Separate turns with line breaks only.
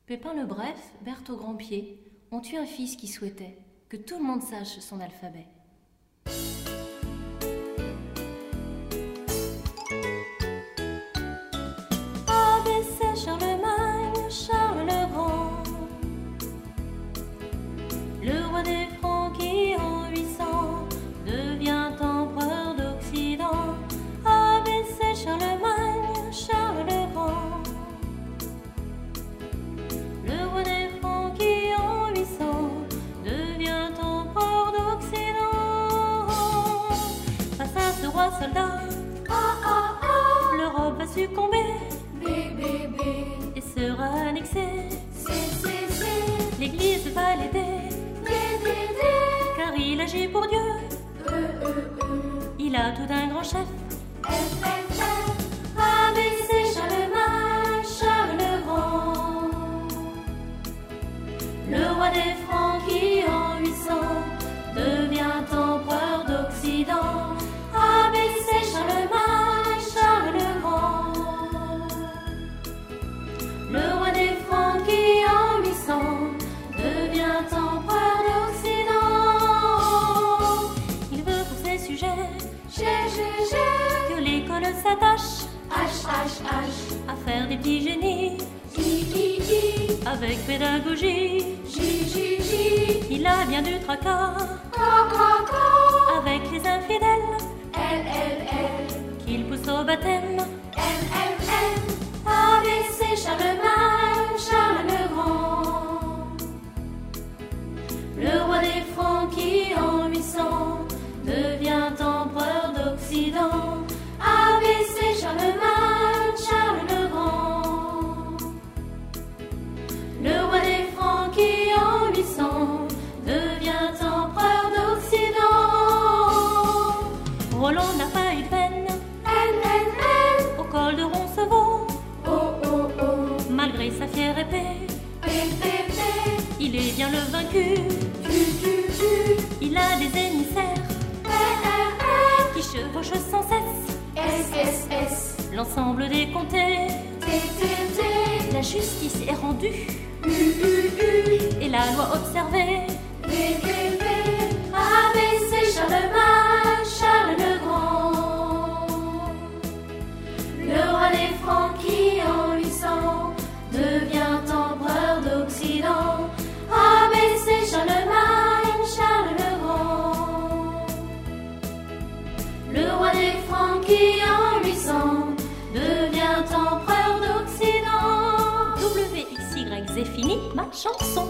Pépin le Bref, Berthe au Grand-Pied ont eu un fils qui souhaitait que tout le monde sache son alphabet. ABC Charlemagne, Charles le Grand, le roi des Francs qui en 800 devient empereur d'Occident. ABC Charlemagne, Charles le Grand, le roi des Francs qui en 800 devient empereur d'Occident. Face à ce roi soldat, l'Europe va succomber et sera annexée. L'Église va l'aider, car il agit pour Dieu. Il a tout d'un grand chef. ABC Charlemagne, Charles le Grand, le roi des Francs qui en 800 devient empereur d'Occident. ABC Charlemagne, Charles le Grand, le roi des Francs qui en 800 devient empereur d'Occident. Il veut pour ses sujets que l'école s'attache à faire des petits génies avec pédagogie. Il a bien du tracas avec les infidèles qu'il pousse au baptême. ABC Charlemagne, Charles le Grand, le roi des Francs qui en 800 devient empereur d'Occident. ABC Charlemagne, Charles le Grand, le roi des Francs qui en 800 devient empereur d'Occident. Roland n'a pas eu de peine au col de Roncevaux, malgré sa fière épée. Il est bien le vaincu. Il a des émissaires qui chevauchent sans cesse l'ensemble des comtés. La justice est rendue et la loi observée. ABC Charlemagne, Charles le Grand, le roi des Francs qui en 800 devient empereur d'Occident. ABC Charlemagne, Charles le Grand, le roi des Francs qui en 800 devient empereur d'Occident. WXYZ fini ma chanson.